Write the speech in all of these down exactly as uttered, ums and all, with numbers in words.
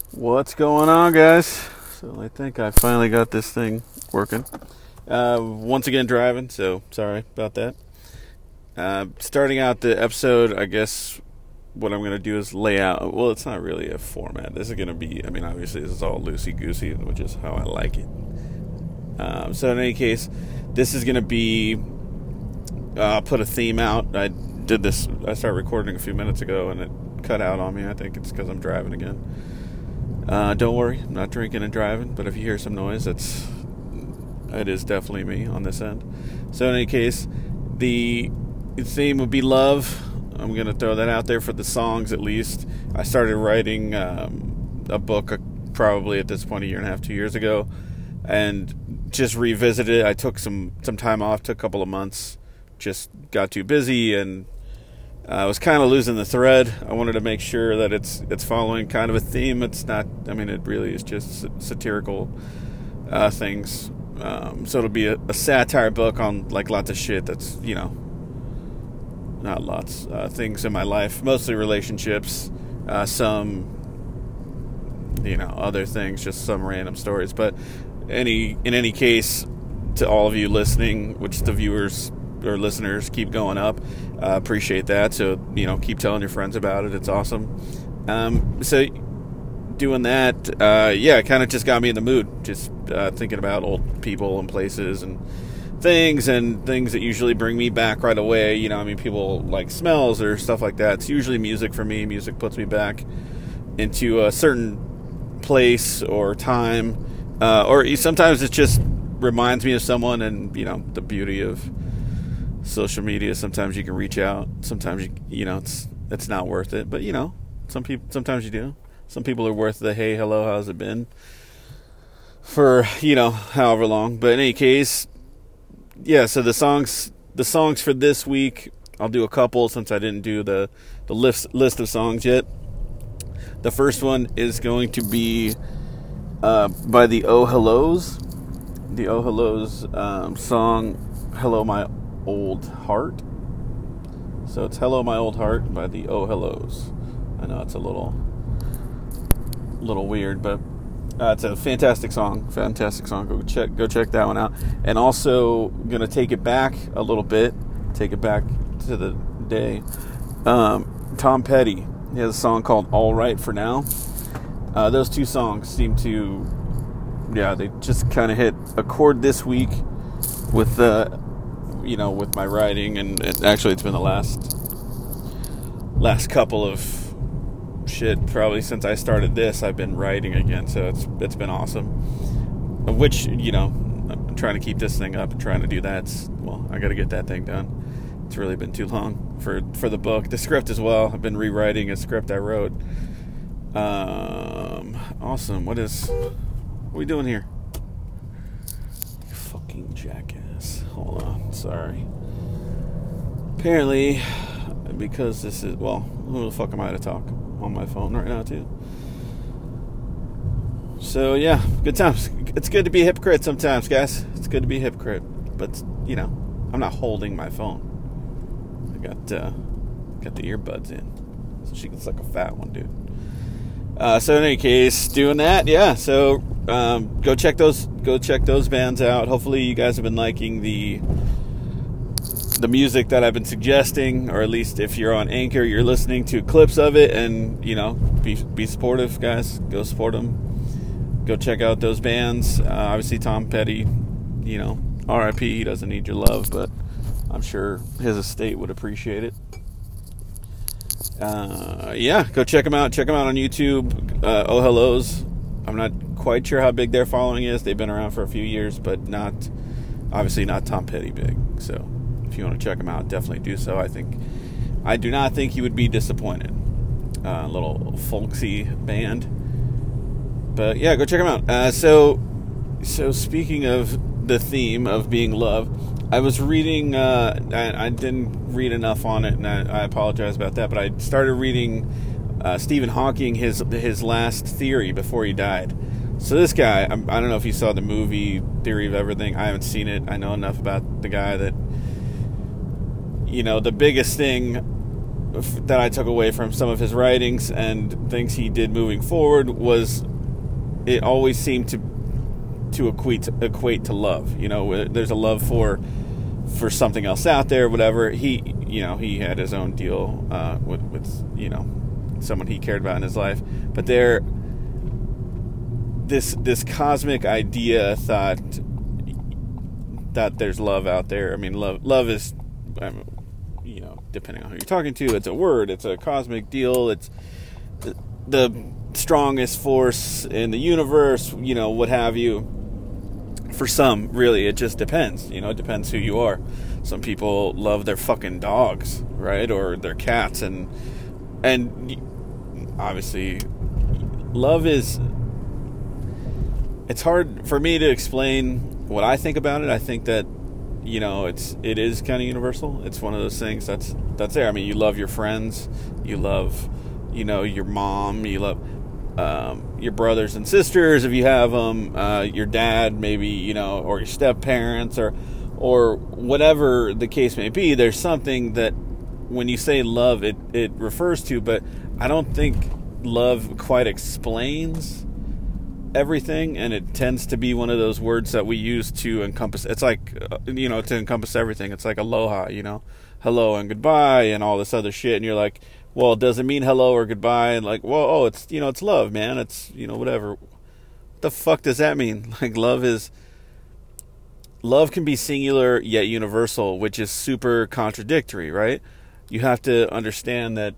What's going on, guys? So I think I finally got this thing working. Uh, once again driving, so sorry about that. Uh, starting out the episode, I guess what I'm going to do is lay out, well, it's not really a format. This is going to be, I mean, obviously this is all loosey-goosey, which is how I like it. Um, so in any case, this is going to be, uh, I'll put a theme out. I did this, I started recording a few minutes ago and it cut out on me. I think it's because I'm driving again. Uh, don't worry, I'm not drinking and driving, but if you hear some noise, it's, it is definitely me on this end. So in any case, the theme would be love. I'm going to throw that out there for the songs at least. I started writing um, a book uh, probably at this point a year and a half, two years ago, and just revisited it. I took some, some time off, took a couple of months, just got too busy, and I was kind of losing the thread. I wanted to make sure that it's it's following kind of a theme. It's not, I mean, it really is just satirical uh, things. Um, so it'll be a, a satire book on, like, lots of shit that's, you know, not lots, uh, things in my life. Mostly relationships, uh, some, you know, other things, just some random stories. But any in any case, to all of you listening, which the viewers or listeners keep going up, uh, appreciate that. So, you know, keep telling your friends about it. It's awesome. Um, so doing that, uh, yeah, kind of just got me in the mood, just uh, thinking about old people and places and things and things that usually bring me back right away. You know, I mean, people like smells or stuff like that. It's usually music for me. Music puts me back into a certain place or time, uh, or sometimes it just reminds me of someone. And, you know, the beauty of social media, sometimes you can reach out, sometimes you you know it's it's not worth it, but you know, some people sometimes you do. Some people are worth the hey, hello, how's it been for, you know, however long. But in any case, yeah, so the songs the songs for this week, I'll do a couple since I didn't do the the list list of songs yet. The first one is going to be uh, by the Oh Hellos. The Oh Hellos um, song Hello My Old Heart. So it's Hello My Old Heart by the Oh Hellos. I know it's a little little weird, but uh, it's a fantastic song. Fantastic song. Go check go check that one out. And also gonna take it back a little bit. Take it back to the day. Um, Tom Petty. He has a song called All Right For Now. Uh, those two songs seem to, yeah, they just kind of hit a chord this week with the, you know, with my writing, and it, actually it's been the last last couple of shit, probably since I started this, I've been writing again, so it's it's been awesome. Which, you know, I'm trying to keep this thing up and trying to do that. It's, well, I got to get that thing done. It's really been too long for for the book, the script as well. I've been rewriting a script I wrote. Um, awesome. What is what are we doing here? You fucking jackass. Hold on, sorry. Apparently, because this is, well, who the fuck am I to talk on my phone right now, too? So, yeah, good times. It's good to be a hypocrite sometimes, guys. It's good to be a hypocrite. But, you know, I'm not holding my phone. I got, uh, got the earbuds in. So she gets like a fat one, dude. Uh, so in any case, doing that, yeah. So um, go check those, go check those bands out. Hopefully, you guys have been liking the the music that I've been suggesting, or at least if you're on Anchor, you're listening to clips of it, and you know, be be supportive, guys. Go support them. Go check out those bands. Uh, obviously, Tom Petty, you know, R I P. He doesn't need your love, but I'm sure his estate would appreciate it. Uh, yeah, go check them out. Check them out on YouTube. Uh, Oh Hellos. I'm not quite sure how big their following is. They've been around for a few years, but not, obviously not Tom Petty big. So if you want to check them out, definitely do so. I think, I do not think you would be disappointed. A uh, little folksy band. But yeah, go check them out. Uh, so, so speaking of the theme of being love, I was reading, uh, I, I didn't read enough on it, and I, I apologize about that, but I started reading uh, Stephen Hawking, his his last theory before he died. So this guy, I'm, I don't know if you saw the movie Theory of Everything. I haven't seen it. I know enough about the guy that, you know, the biggest thing that I took away from some of his writings and things he did moving forward was it always seemed to to equate to, equate to love. You know, there's a love for for something else out there, whatever. He, you know, he had his own deal uh, with, with, you know, someone he cared about in his life. But there, this this cosmic idea thought that there's love out there. I mean, love love is, I mean, you know, depending on who you're talking to, it's a word, it's a cosmic deal, it's the, the strongest force in the universe, you know, what have you. For some, really, it just depends. You know, it depends who you are. Some people love their fucking dogs, right? Or their cats. And, and obviously, love is... It's hard for me to explain what I think about it. I think that, you know, it's it is kind of universal. It's one of those things that's that's there. I mean, you love your friends. You love, you know, your mom. You love... Um, your brothers and sisters, if you have them, uh, your dad, maybe, you know, or your step parents, or, or whatever the case may be. There's something that when you say love, it, it refers to, but I don't think love quite explains everything, and it tends to be one of those words that we use to encompass. It's like, uh, you know, to encompass everything. It's like aloha, you know, hello and goodbye and all this other shit, and you're like, well, does it mean hello or goodbye? And like, well, oh, it's, you know, it's love, man. It's, you know, whatever. What the fuck does that mean? Like, love is, love can be singular yet universal, which is super contradictory, right? You have to understand that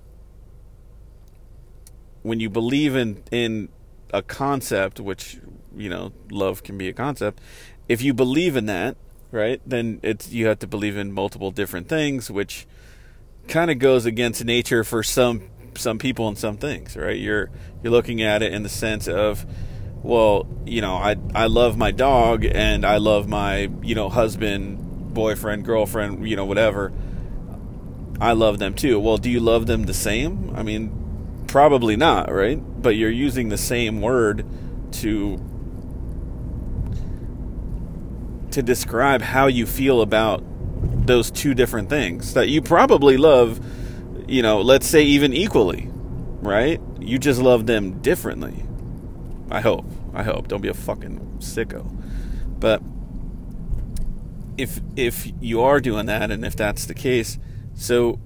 when you believe in, in a concept, which, you know, love can be a concept. If you believe in that, right, then it's, you have to believe in multiple different things, which kind of goes against nature for some some people and some things, right? You're you're looking at it in the sense of, well, you know, I I love my dog and I love my, you know, husband, boyfriend, girlfriend, you know, whatever. I love them too. Well, do you love them the same? I mean, probably not, right? But you're using the same word to to describe how you feel about those two different things that you probably love, you know, let's say even equally, right? You just love them differently. I hope. I hope. Don't be a fucking sicko. But if if you are doing that, and if that's the case, so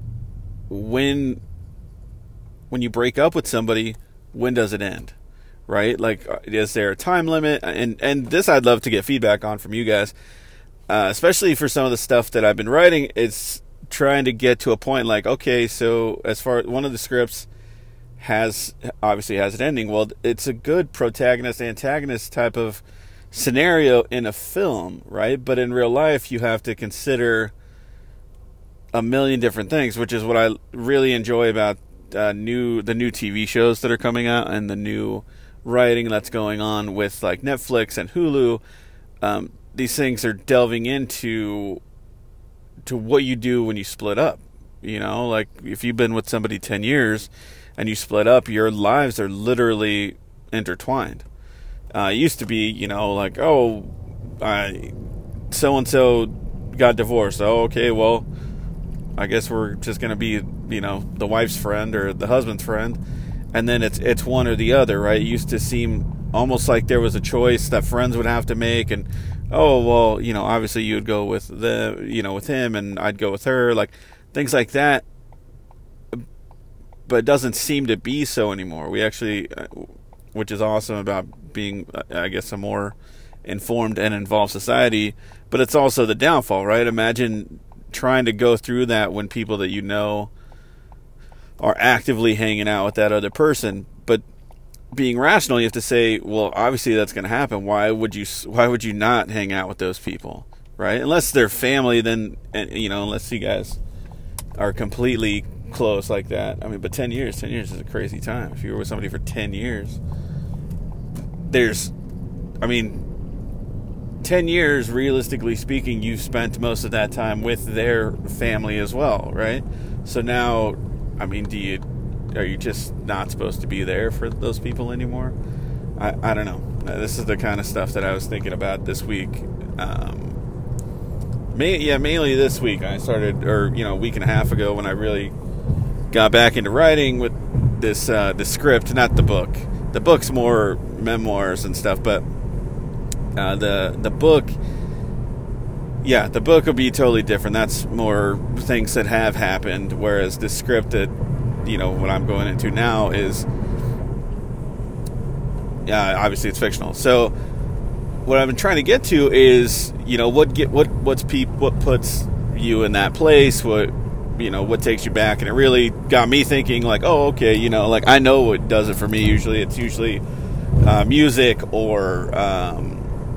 when when you break up with somebody, when does it end? Right? Like, is there a time limit? And and this I'd love to get feedback on from you guys. Uh, especially for some of the stuff that I've been writing, it's trying to get to a point like, okay, so as far as one of the scripts has, obviously has an ending. Well, it's a good protagonist-antagonist type of scenario in a film, right? But in real life, you have to consider a million different things, which is what I really enjoy about uh, new the new T V shows that are coming out and the new writing that's going on with like Netflix and Hulu. Um, these things are delving into to what you do when you split up. You know, like if you've been with somebody ten years and you split up, your lives are literally intertwined. Uh, it used to be, you know, like, oh, I, so-and-so got divorced. Oh, okay, well, I guess we're just going to be, you know, the wife's friend or the husband's friend. And then it's it's one or the other, right? It used to seem almost like there was a choice that friends would have to make. And, oh, well, you know, obviously you would go with the, you know, with him and I'd go with her. Like, things like that. But it doesn't seem to be so anymore. We actually, which is awesome about being, I guess, a more informed and involved society. But it's also the downfall, right? Imagine trying to go through that when people that you know are actively hanging out with that other person. But being rational, you have to say, well, obviously that's going to happen. Why would you? Why would you not hang out with those people, right? Unless they're family, then, you know, unless you guys are completely close like that. I mean, but ten years, ten years is a crazy time. If you were with somebody for ten years, there's, I mean, ten years, realistically speaking, you've spent most of that time with their family as well, right? So now, I mean, do you, are you just not supposed to be there for those people anymore? I, I don't know. This is the kind of stuff that I was thinking about this week. Um, May, yeah, mainly this week. I started, or, you know, a week and a half ago when I really got back into writing with this, uh, the script, not the book. The book's more memoirs and stuff, but uh, the the book, yeah, the book will be totally different. That's more things that have happened, whereas the script that, you know, what I'm going into now is, yeah, obviously it's fictional. So what I've been trying to get to is, you know, what get what what's peop, what puts you in that place, what, you know, what takes you back, and it really got me thinking, like, oh, okay, you know, like, I know what does it for me. Usually it's usually uh, music, or um,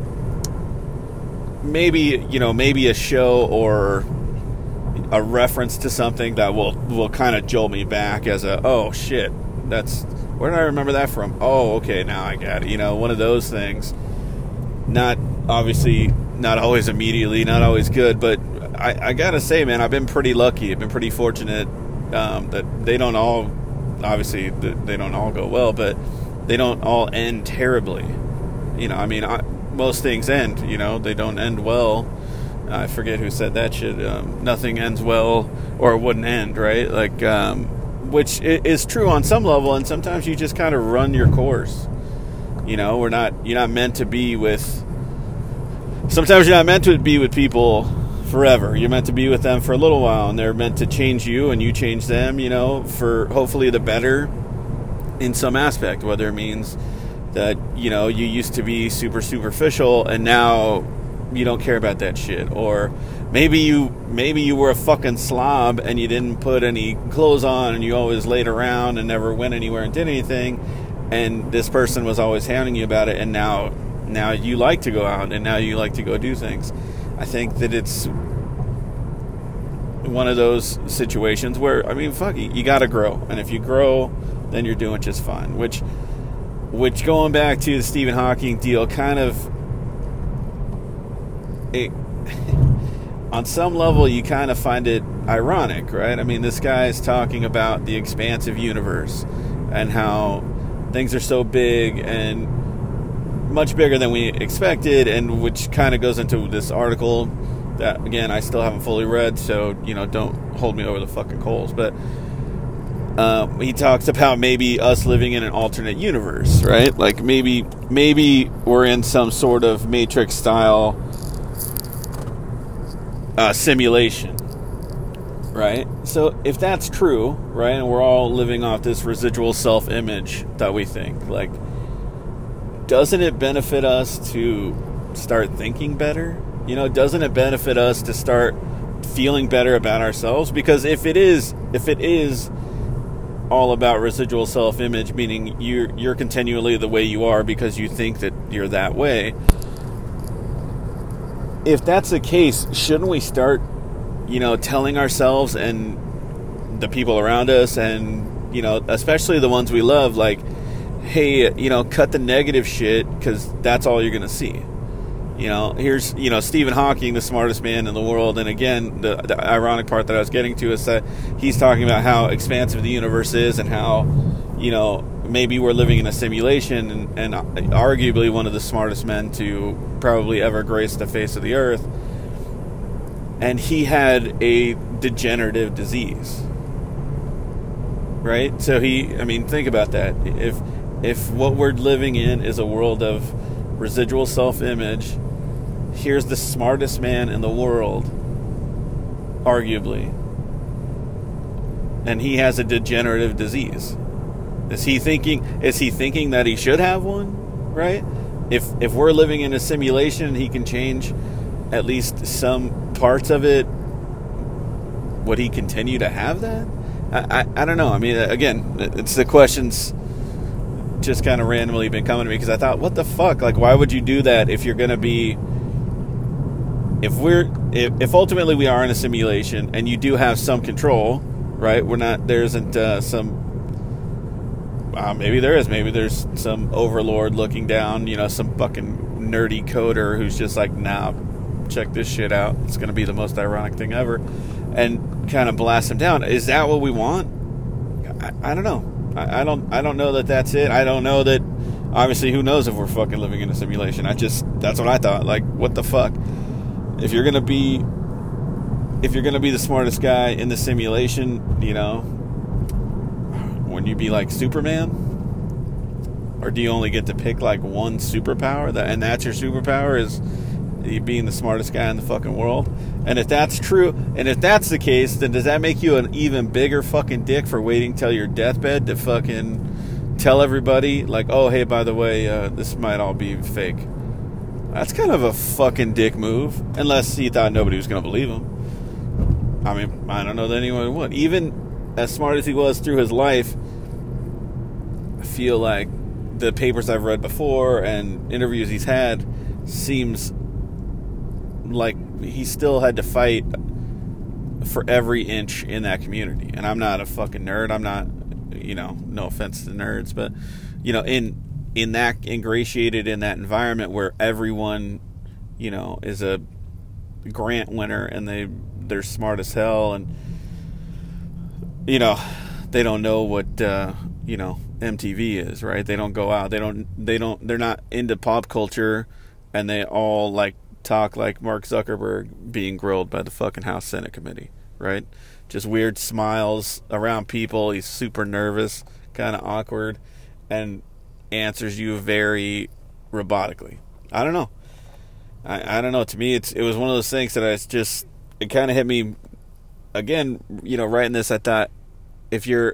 maybe, you know, maybe a show or a reference to something that will will kind of jolt me back as a, oh shit, that's, where did I remember that from? Oh, okay, now I got it. You know, one of those things. Not, obviously, not always immediately, not always good, but I, I gotta say, man, I've been pretty lucky. I've been pretty fortunate um, that they don't all, obviously, they don't all go well, but they don't all end terribly. You know, I mean, I, most things end, you know, they don't end well. I forget who said that shit. Um, nothing ends well, or it wouldn't end, right? Like, um, which is true on some level, and sometimes you just kind of run your course. You know, we're not, you're not meant to be with, sometimes you're not meant to be with people forever. You're meant to be with them for a little while, and they're meant to change you, and you change them, you know, for hopefully the better in some aspect, whether it means that, you know, you used to be super superficial and now you don't care about that shit, or maybe you maybe you were a fucking slob and you didn't put any clothes on and you always laid around and never went anywhere and did anything, and this person was always hounding you about it, and now now you like to go out and now you like to go do things. I think that it's one of those situations where, I mean, fuck it, you gotta grow, and if you grow, then you're doing just fine. Which, which going back to the Stephen Hawking deal, kind of, it, on some level, you kind of find it ironic, right? I mean, this guy is talking about the expansive universe and how things are so big and much bigger than we expected, and which kind of goes into this article that, again, I still haven't fully read, so, you know, don't hold me over the fucking coals, but uh, he talks about maybe us living in an alternate universe, right? Like, maybe maybe we're in some sort of Matrix-style uh, simulation, right? So if that's true, right, and we're all living off this residual self-image that we think, like, doesn't it benefit us to start thinking better? You know, doesn't it benefit us to start feeling better about ourselves? Because if it is, if it is all about residual self-image, meaning you're you're continually the way you are because you think that you're that way, if that's the case, shouldn't we start, you know, telling ourselves and the people around us, and, you know, especially the ones we love, like, hey, you know, cut the negative shit, because that's all you're going to see. You know, here's, you know, Stephen Hawking, the smartest man in the world, and again, the, the ironic part that I was getting to is that he's talking about how expansive the universe is and how, you know, maybe we're living in a simulation, and, and arguably one of the smartest men to probably ever grace the face of the earth, and he had a degenerative disease, right? So he, I mean, think about that. If if what we're living in is a world of residual self-image, here's the smartest man in the world, arguably, and he has a degenerative disease. Is he thinking, is he thinking that he should have one, right? If if we're living in a simulation, he can change at least some parts of it, would he continue to have that? I, I, I don't know. I mean, again, it's the questions just kind of randomly been coming to me, because I thought, what the fuck? Like, why would you do that if you're going to be, if we're, if, if ultimately we are in a simulation and you do have some control, right? We're not, there isn't uh, some, uh, maybe there is, maybe there's some overlord looking down, you know, some fucking nerdy coder who's just like, nah, check this shit out. It's going to be the most ironic thing ever. And kind of blast him down. Is that what we want? I, I don't know. I, I don't. I don't know that that's it. I don't know that. Obviously, who knows if we're fucking living in a simulation? I just. That's what I thought. Like, what the fuck? If you're gonna be if you're going to be the smartest guy in the simulation, you know, wouldn't you be like Superman? Or do you only get to pick like one superpower, that, and that's your superpower is you being the smartest guy in the fucking world? And if that's true, and if that's the case, then does that make you an even bigger fucking dick for waiting till your deathbed to fucking tell everybody, like, oh, hey, by the way, uh, this might all be fake? That's kind of a fucking dick move, unless he thought nobody was going to believe him. I mean, I don't know that anyone would. Even as smart as he was through his life, I feel like the papers I've read before and interviews he's had seems like he still had to fight for every inch in that community. And I'm not a fucking nerd. I'm not, you know, no offense to nerds, but, you know, in in that, ingratiated in that environment where everyone, you know, is a grant winner and they, they're smart as hell, and, you know, they don't know what, uh, you know, M T V is, right? They don't go out. They don't, they don't, they're not into pop culture, and they all, like, talk like Mark Zuckerberg being grilled by the fucking House Senate committee, right? Just weird smiles around people. He's super nervous, kind of awkward, and answers you very robotically. I don't know. I, I don't know. To me, it's it was one of those things that I just, it kind of hit me, again, you know, writing this, I thought, if you're,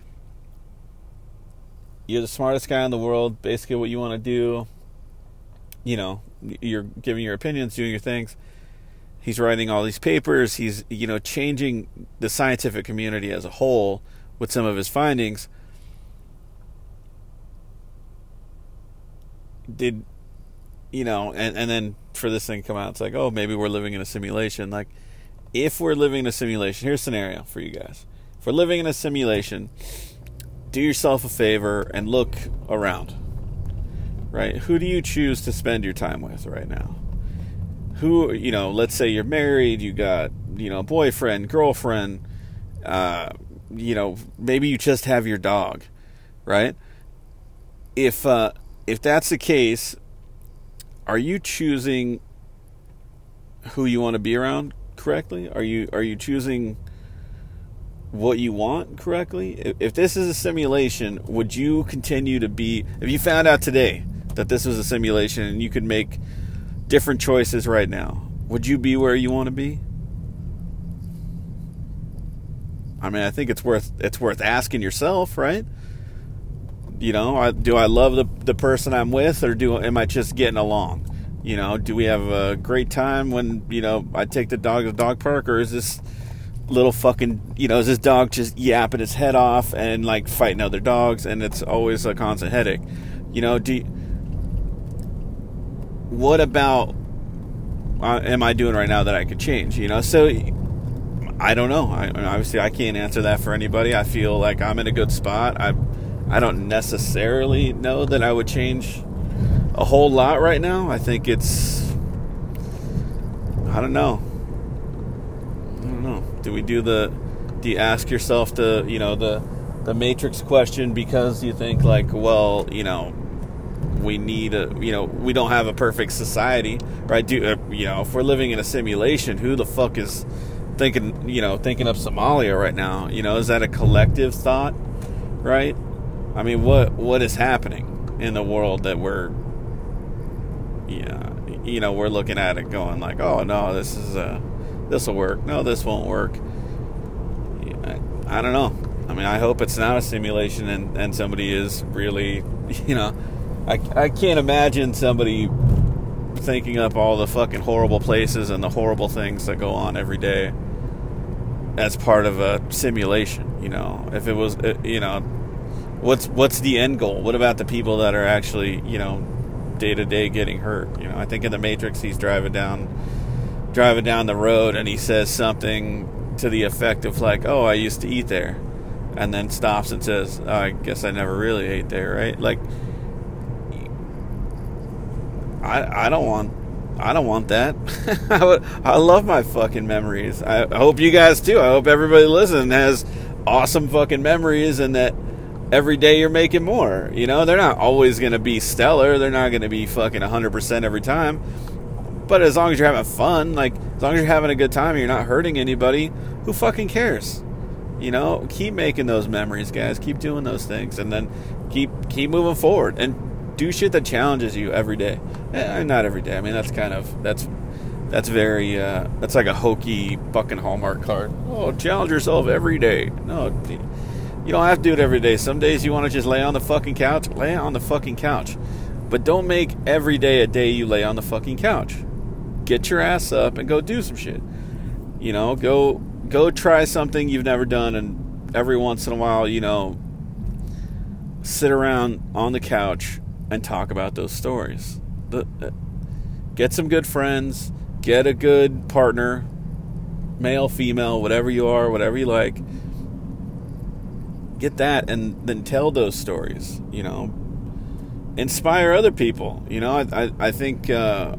you're the smartest guy in the world, basically what you want to do, you know, you're giving your opinions, doing your things. He's writing all these papers. He's, you know, changing the scientific community as a whole with some of his findings. Did, you know, and, and then for this thing to come out, it's like, oh, maybe we're living in a simulation. Like, if we're living in a simulation, here's a scenario for you guys. If we're living in a simulation, do yourself a favor and look around. Right? Who do you choose to spend your time with right now? Who, you know, let's say you're married, you got, you know, boyfriend, girlfriend, uh, you know, maybe you just have your dog, right? If, uh, if that's the case, are you choosing who you want to be around correctly? Are you, are you choosing what you want correctly? If, if this is a simulation, would you continue to be, if you found out today that this was a simulation and you could make different choices right now, would you be where you want to be? I mean, I think it's worth it's worth asking yourself, right? You know, I, do I love the the person I'm with, or do am I just getting along? You know, do we have a great time when, you know, I take the dog to the dog park, or is this little fucking, you know, is this dog just yapping his head off and like fighting other dogs, and it's always a constant headache? You know, do you, what about uh, am I doing right now that I could change? You know, so I don't know. I, obviously, I can't answer that for anybody. I feel like I'm in a good spot. I I don't necessarily know that I would change a whole lot right now. I think it's, I don't know. I don't know. Do we do the, do you ask yourself the, you know, the, the Matrix question because you think like, well, you know, we need a, you know, we don't have a perfect society, right? Do, uh, you know, if we're living in a simulation, who the fuck is thinking, you know, thinking of Somalia right now? You know, is that a collective thought, right? I mean, what what is happening in the world that we're, yeah, you know, we're looking at it going like, oh no, this is uh, this will work. No, this won't work. Yeah, I, I don't know. I mean, I hope it's not a simulation and, and somebody is really, you know, I I can't imagine somebody thinking up all the fucking horrible places and the horrible things that go on every day as part of a simulation. You know, if it was, you know, what's what's the end goal? What about the people that are actually, you know, day to day getting hurt? You know, I think in the Matrix he's driving down driving down the road and he says something to the effect of like, "Oh, I used to eat there," and then stops and says, oh, "I guess I never really ate there," right? Like, I I don't want I don't want that. I would, I love my fucking memories. I, I hope you guys too. I hope everybody listening has awesome fucking memories, and that every day you're making more. You know, they're not always going to be stellar. They're not going to be fucking one hundred percent every time. But as long as you're having fun, like, as long as you're having a good time and you're not hurting anybody, who fucking cares? You know, keep making those memories, guys. Keep doing those things, and then keep keep moving forward and do shit that challenges you every day. Eh, not every day. I mean, that's kind of that's that's very uh, that's like a hokey fucking Hallmark card. Oh, challenge yourself every day. No, you don't have to do it every day. Some days you want to just lay on the fucking couch. Lay on the fucking couch, but don't make every day a day you lay on the fucking couch. Get your ass up and go do some shit. You know, go. Go try something you've never done, and every once in a while, you know, sit around on the couch and talk about those stories. The, uh, get some good friends, get a good partner, male, female, whatever you are, whatever you like. Get that, and then tell those stories, you know. Inspire other people, you know. I, I, I think, uh,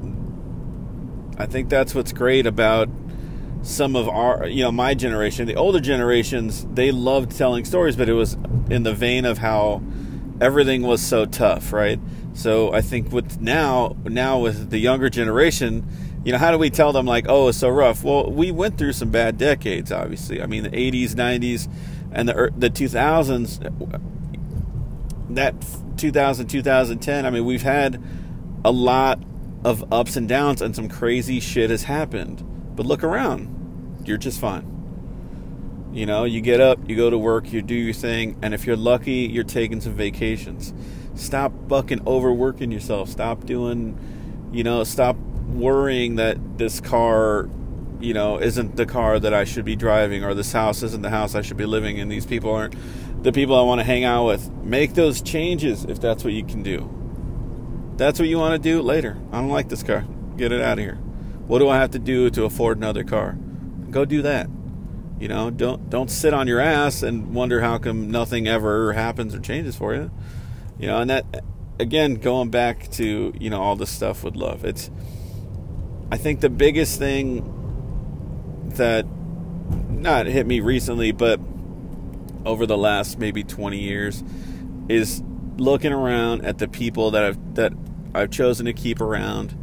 I think that's what's great about some of our, you know, my generation. The older generations, they loved telling stories, but it was in the vein of how everything was so tough, right? So I think with now, now with the younger generation, you know, how do we tell them like, oh, it's so rough? Well, we went through some bad decades, obviously. I mean, the eighties, nineties, and the the two thousands, that two thousand, two thousand ten, I mean, we've had a lot of ups and downs, and some crazy shit has happened. But look around. You're just fine. You know, you get up, you go to work, you do your thing, and if you're lucky, you're taking some vacations. Stop fucking overworking yourself. Stop doing, you know, stop worrying that this car, you know, isn't the car that I should be driving, or this house isn't the house I should be living in. These people aren't the people I want to hang out with. Make those changes if that's what you can do. That's what you want to do later. I don't like this car. Get it out of here. What do I have to do to afford another car? Go do that. You know, don't don't sit on your ass and wonder how come nothing ever happens or changes for you. You know, and that, again, going back to, you know, all this stuff with love. It's, I think the biggest thing that not hit me recently, but over the last maybe twenty years, is looking around at the people that I've that I've chosen to keep around.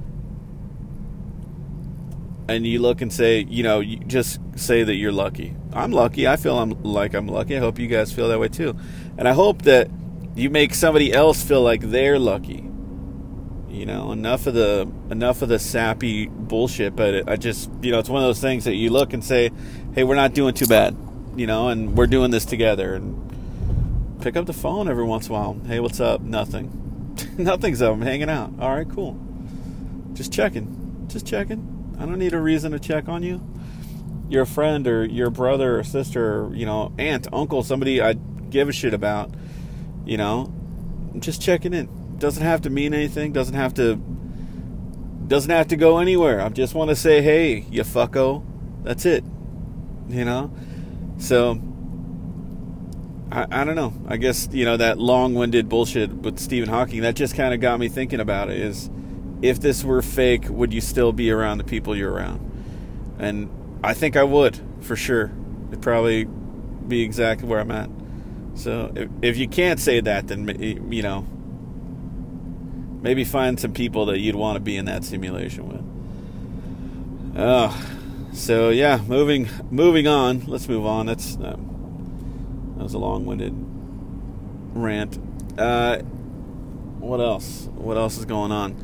And you look and say, you know, you just say that you're lucky. I'm lucky. I feel I'm like I'm lucky. I hope you guys feel that way too. And I hope that you make somebody else feel like they're lucky. You know, enough of the enough of the sappy bullshit. But it, I just, you know, it's one of those things that you look and say, hey, we're not doing too bad. You know, and we're doing this together. And pick up the phone every once in a while. Hey, what's up? Nothing. Nothing's up. I'm hanging out. All right, cool. Just checking. Just checking. I don't need a reason to check on you. You're a friend, or your brother or sister, or, you know, aunt, uncle, somebody I give a shit about. You know, I'm just checking in. Doesn't have to mean anything. Doesn't have to. Doesn't have to go anywhere. I just want to say, hey, you fucko. That's it. You know. So I, I don't know. I guess, you know, that long-winded bullshit with Stephen Hawking, that just kind of got me thinking about it. Is, if this were fake, would you still be around the people you're around? And I think I would, for sure. It'd probably be exactly where I'm at. So if, if you can't say that, then, you know, maybe find some people that you'd want to be in that simulation with. Oh, so yeah, moving moving on. Let's move on. That's uh, that was a long-winded rant. Uh, what else? What else is going on?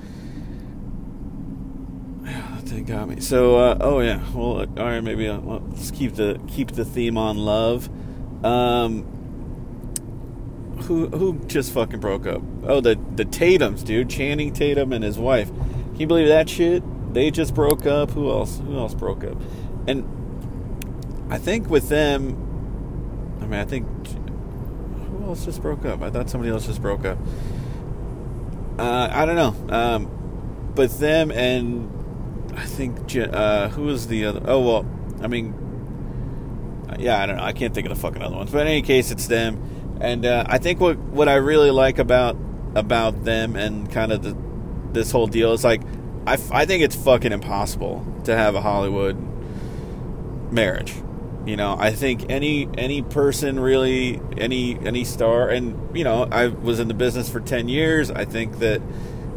That thing got me. So, uh, oh yeah. Well, all right. Maybe uh, well, let's keep the keep the theme on love. Um, who who just fucking broke up? Oh, the the Tatums, dude. Channing Tatum and his wife. Can you believe that shit? They just broke up. Who else? Who else broke up? And I think with them, I mean, I think who else just broke up? I thought somebody else just broke up. Uh, I don't know. Um, but them and I think uh, who was the other? Oh well, I mean, yeah, I don't know. I can't think of the fucking other ones. But in any case, it's them. And uh, I think what what I really like about about them and kind of the this whole deal is like, I, I think it's fucking impossible to have a Hollywood marriage. You know, I think any any person really, any any star, and you know, I was in the business for ten years. I think that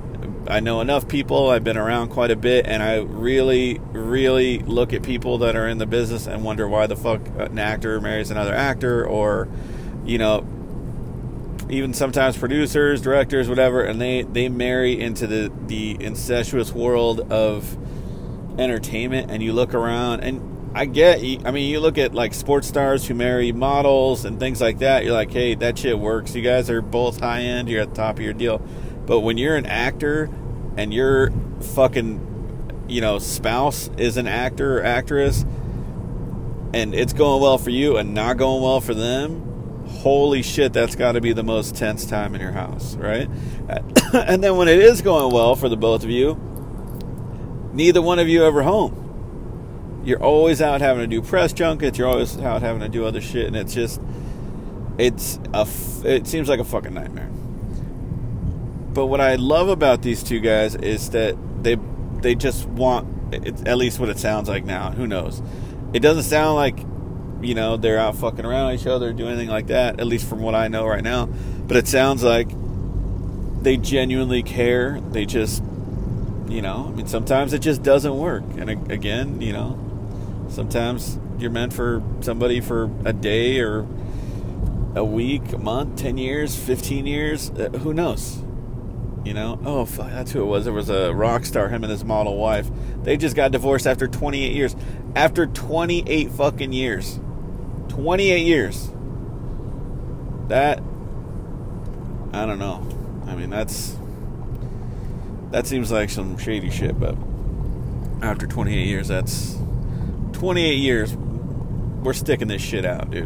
I know enough people. I've been around quite a bit, and I really, really look at people that are in the business and wonder why the fuck an actor marries another actor, or, you know, even sometimes producers, directors, whatever, and they, they marry into the, the incestuous world of entertainment. And you look around, and I get, I mean, you look at like sports stars who marry models and things like that. You're like, hey, that shit works. You guys are both high end. You're at the top of your deal. But when you're an actor and your fucking, you know, spouse is an actor or actress, and it's going well for you and not going well for them, holy shit, that's got to be the most tense time in your house, right? And then when it is going well for the both of you, neither one of you ever home. You're always out having to do press junkets. You're always out having to do other shit, and it's just, it's a, it seems like a fucking nightmare. But what I love about these two guys is that they they just want, it's at least what it sounds like now. Who knows? It doesn't sound like, you know, they're out fucking around each other, doing anything like that, at least from what I know right now. But it sounds like they genuinely care. They just, you know, I mean, sometimes it just doesn't work. And again, you know, sometimes you're meant for somebody for a day or a week, a month, ten years, fifteen years. Uh, who knows? You know, oh, fuck, that's who it was. There was a rock star, him and his model wife. They just got divorced after twenty-eight years. After twenty-eight fucking years. twenty-eight years. That, I don't know. I mean, that's, that seems like some shady shit, but after twenty-eight years, that's, twenty-eight years, we're sticking this shit out, dude.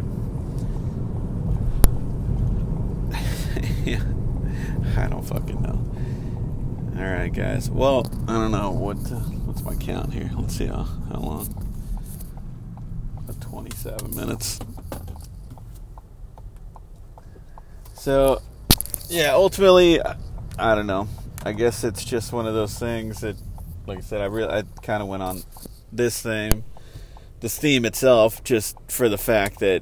Yeah. I don't fucking know. Alright, guys. Well, I don't know. What uh, what's my count here? Let's see how, how long. twenty-seven minutes. So, yeah, ultimately, I don't know. I guess it's just one of those things that, like I said, I really, I kind of went on this theme, this theme itself, just for the fact that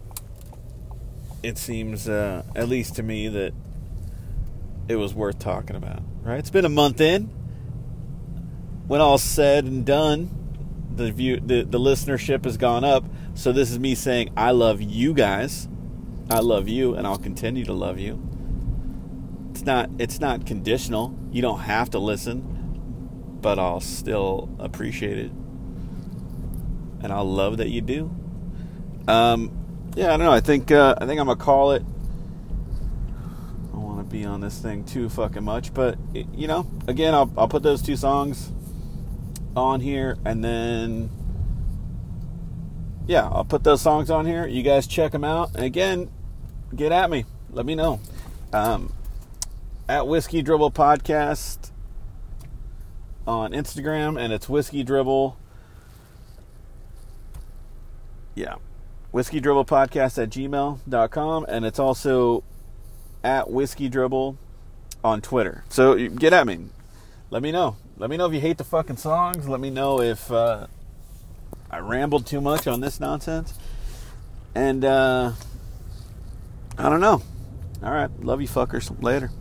it seems, uh, at least to me, that it was worth talking about, right? It's been a month in. When all's said and done, the view, the, the listenership has gone up. So this is me saying, I love you guys. I love you, and I'll continue to love you. It's not, it's not conditional. You don't have to listen, but I'll still appreciate it, and I'll love that you do. Um, yeah, I don't know. I think, uh, I think I'm gonna call it. Be on this thing too fucking much, but you know, again, I'll I'll put those two songs on here, and then yeah, I'll put those songs on here. You guys check them out, and again, get at me. Let me know. Um, at Whiskey Dribble Podcast on Instagram, and it's Whiskey Dribble. Yeah, Whiskey Dribble Podcast at gmail dot com, and it's also at Whiskey Dribble on Twitter. So get at me. Let me know. Let me know if you hate the fucking songs. Let me know if uh, I rambled too much on this nonsense. And uh, I don't know. All right. Love you fuckers. Later.